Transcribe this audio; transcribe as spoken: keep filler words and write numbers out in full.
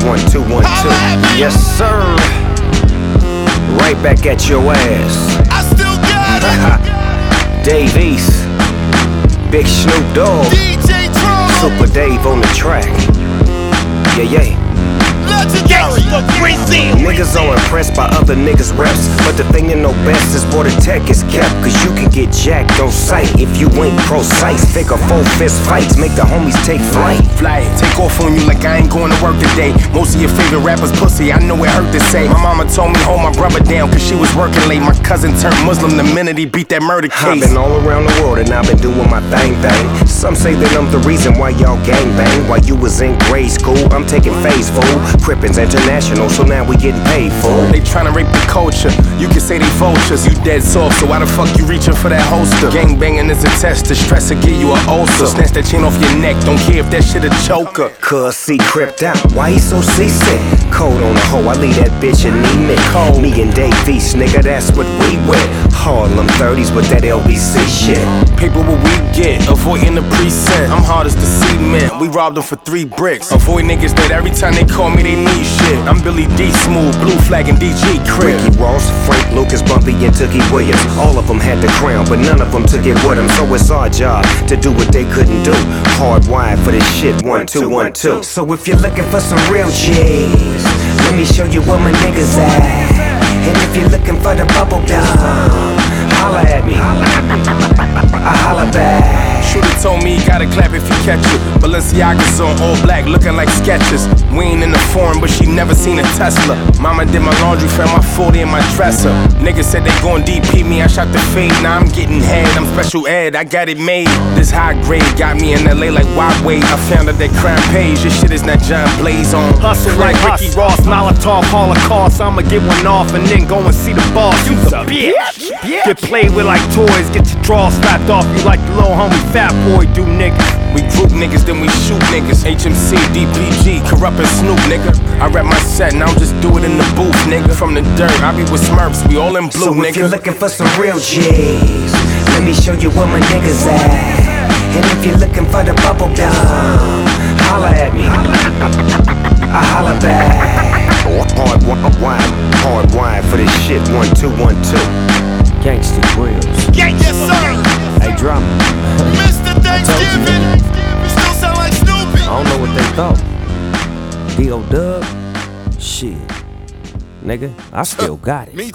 one, two, one, two. Yes, sir. Right back at your ass. I still got it. Dave East, Big Snoop Dogg, D J Drama, Super Dave on the track. Yeah, yeah. legendary. Niggas are impressed by other niggas' reps, but the thing to know best is where the tech is kept. Cause you can get jacked on sight if you ain't precise. Figure four fist fights, make the homies take flight. Fly, take off on you like I ain't going to work today. Most of your favorite rappers pussy, I know it hurt to say. My mama told me hold my brother down cause she was working late. My cousin turned Muslim the minute he beat that murder case. I've been all around the world and I've been doing my thing, thing. Some say that I'm the reason why y'all gangbang. While you was in grade school, I'm taking phase, fool. Crippins International, so now we getting paid for. They tryna rape the culture, you can say they vultures. You dead soft, so why the fuck you reaching for that holster? Gangbanging is a test, the stress will give you an ulcer. Snatch that chain off your neck, don't care if that shit a choker. Cuz C cripped out, why he so seasick? Cold on the hoe, I leave that bitch anemic. Cold. Me and Dave East, nigga, that's what we with. Harlem thirties with that L B C shit. Paper what we get, avoiding the precinct. I'm hard as the cement, we robbed them for three bricks. Avoid niggas that every time they call me they need shit. I'm Billy D Smooth, Blue Flag and D G Crib. Ricky Ross, Frank Lucas, Bumpy and Tookie Williams. All of them had the crown, but none of them took it with them. So it's our job to do what they couldn't do. Hardwired for this shit, one, two, one, two. So if you're looking for some real G's, let me show you where my niggas at. And if you're looking for the bubble gum, holla at me, I holla back. Shooter told me he gotta clap if you catch it. Balenciaga's on all black, looking like sketches. We ain't in the foreign, but she never seen a Tesla. Mama did my laundry, found my forty in my dresser. Niggas said they gon' D P me, I shot the fade. Now I'm getting head, I'm special ed, I got it made. This high grade got me in L A like wide way. I found out that crime pays, this shit is not John Blaze on. Hustle like Ricky Ross, Molotov, Holocaust. I'ma get one off and then go and see the boss. You's a bitch. Get played with like toys, get your drawers strapped off you like the little homie Fat Boy do, nigga. We group niggas, then we shoot niggas. H M C, D P G, Corrupt and Snoop, nigga. I rap my set and I don't just do it in the booth, nigga. From the dirt, I be with Smurfs, we all in blue, so nigga. If you're looking for some real G's, let me show you where my niggas at. And if you're looking for the bubble gum, holla at me, I holla back. Hard wine, hard wine for this shit, one, two, one, two. Gangsta Grills. Yes, sir. Hey, Drama. Mister Thanksgiving. Still sound like Snoopy. I don't know what they thought. D O Dub, shit, nigga, I still got it.